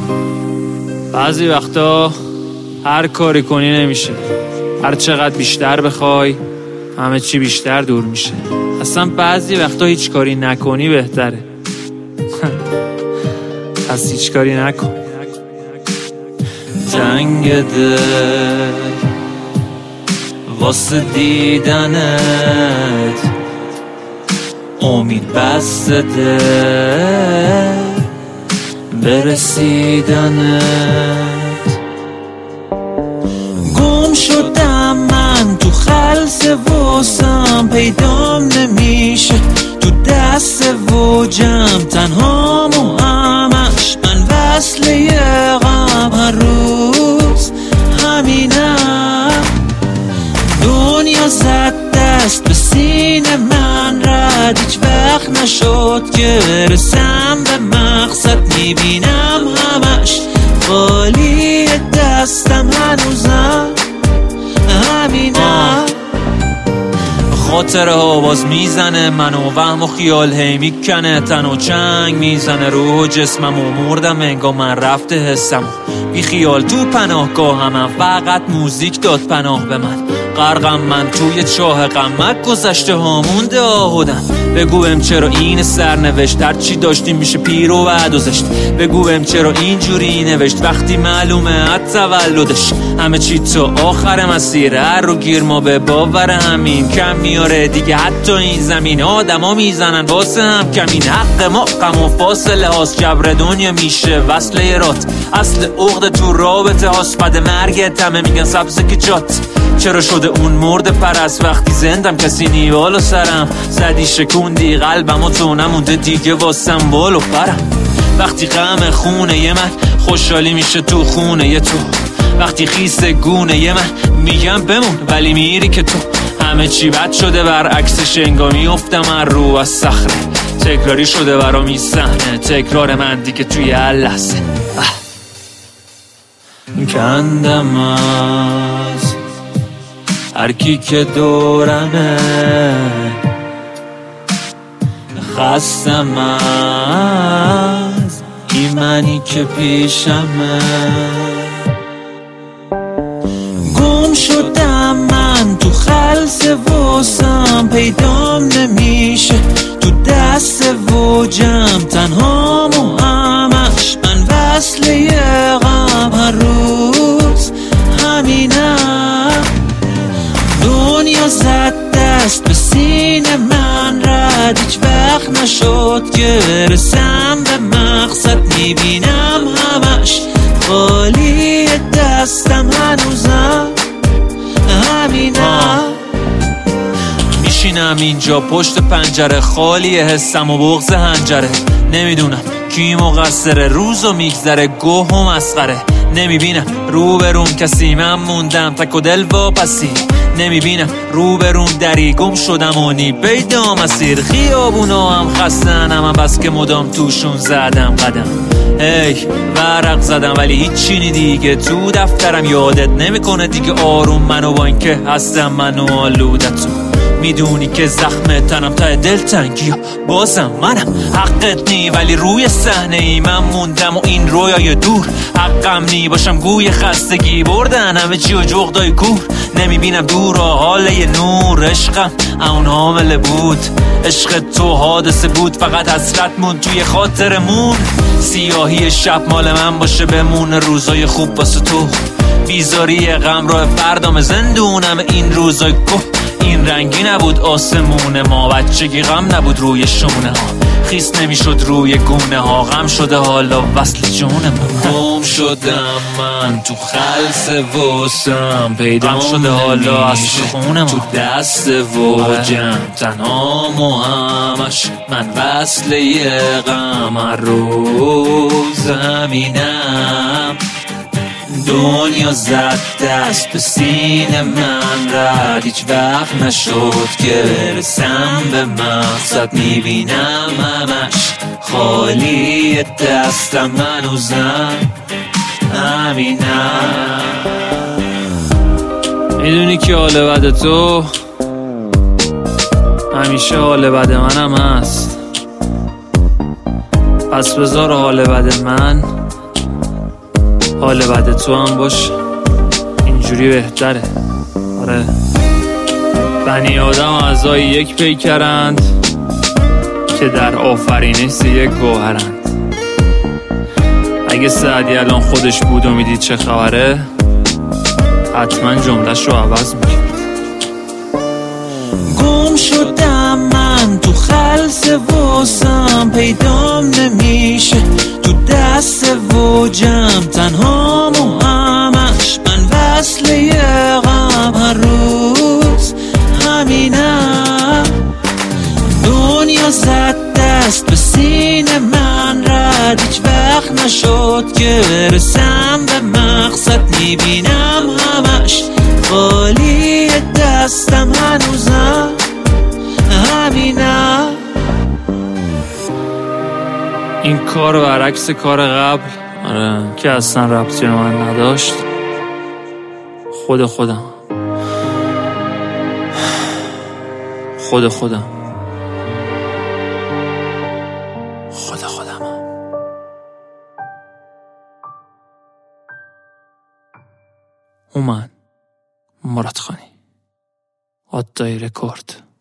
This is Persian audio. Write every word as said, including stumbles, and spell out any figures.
بعضی وقتا هر کاری کنی نمیشه، هر چقدر بیشتر بخوای همه چی بیشتر دور میشه. اصلا بعضی وقتا هیچ کاری نکنی بهتره. پس هیچ کاری نکن. تنگ دل واسه دیدنت، امید بسته دل برسیدنت. گم شدم من تو خلسه واسم پیدام نمیشه، تو دست و جمع تنها و همش من وصل یه غم. هر روز همینم، دنیا زد دست به سینه من رد، هیچ وقت نشد که برسم به مقصد. میبینم همش خالی دستم، هنوزم همینم. خاطره ها باز میزنه منو، وهم و خیال هی میکنه، تن و چنگ میزنه روح جسمم و مردم انگار من رفته حسم. بی خیال تو پناهگاه همم، فقط موزیک داد پناه به من. غرقم من توی چاه غمک، گذشته ها مونده آهودم. بگویم چرا این سرنوشت، هر چی داشتیم میشه پیر و بعد و زشت. بگویم چرا اینجوری نوشت وقتی معلومه از تولدش. همه چی تو آخر مسیر، هر رو گیر ما به باور همین کم میاره دیگه. حتی این زمین آدم ها میزنن واسه هم کمین. حق ما غم و فاصله هاست، جبر دنیا میشه وصل یه رات. اصل عقده تو رابطه هاست، بعد مرگت همه میگن سبزه که جات. چرا شده اون مرد پرست وقتی زندم کسی نی بالا سرم. زدی شکوندی قلبم و تو نمونده دیگه واسم بال و پرم. وقتی غم خونه یه من، خوشحالی میشه تو خونه یه تو. وقتی خیس گونه یه من، میگم بمون ولی میری که تو. همه چی بد شده برعکسش، انگار میافتم من رو از صخره. تکراری شده برام این صحنه، تکرار من دیگه توی هر لحظه. کندم از هر کی که دورمه، خستم از این منی که پیشمه. گم شدم من تو خلسه واسم پیدام نمیشه، تو دست و جمع تنها و همش من وصل یه غم. هر روز همینم، دنیا زد دست به سینه من رد، هیچ وقت نشد که برسم به مقصد. میبینم همش خالی دستم، هنوزم همینم. میشینم اینجا پشت پنجره، خالی حسم و بغض هنجره. نمیدونم کی مقصره، روزو میگذره گوه و مسخره. نمیبینم رو بروم کسی، من موندم تک و دل واپسی. نمیبینم رو بروم دری، گم شدم و نی پیدا مسیر. خیابونا هم خستن، هم بس که مدام توشون زدم قدم. هی ورق زدم ولی هیچی نی دیگه تو دفترم. یادت نمیکنه دیگه آروم منو، با این که هستم منو آلودتون. میدونی که زخم تنم ته دل تنگی، بازم منم حقت نی ولی روی صحنه ای من موندم و این رویای دور. حقم نی باشم گوی خستگی، بردن همه چی و جغدای کور. نمیبینم دور حال یه نور، عشقم اون حامله بود. عشق تو حادثه بود، فقط حسرت موند توی خاطرمون. سیاهی شب مال من باشه، بمونه روزای خوب واسه تو. بیزاری غم راه فردام زندونم این روزای که. این رنگی نبود آسمون ما، بچگی غم نبود روی شونه ها. خیس نمیشد روی گونه ها، غم شده حالا وصل جونم. گم شدم من تو خلسه واسم پیدام شده حالا از خونم. تو دست و جمع تنها و همش من وصل یه غم. هر روز همینم، دنیا زد دست به سینه من رد، هیچ وقت نشد که برسم به مقصد. میبینم همش خالی دستم، هنوزم همینم. میدونی که حال بد تو همیشه حال بد منم هست. پس بذار حال بد من حال بد تو هم باشه، اینجوری بهتره. آره بنی آدم اعضای یک پیکرند که در آفرینش یک گوهرند. اگه سعدی الان خودش بود و میدید چه خبره، حتما جملهش رو عوض میکرد. گم شدم من تو خلص واسم، پیدام نمیشه تو دست و جمع، تنهام و همش من وصل یه غم. هر روز همینم، دنیا زد دست به سینه من رد، هیچ وقت نشد که برسم به مقصد. میبینم همش خالی دستم، هنوزم همینم. این کار برعکس کار قبل، آره که اصلا ربطی به من نداشت. خود خودم خود خودم خود خودم هومن مرادخانی، آدای رکورد.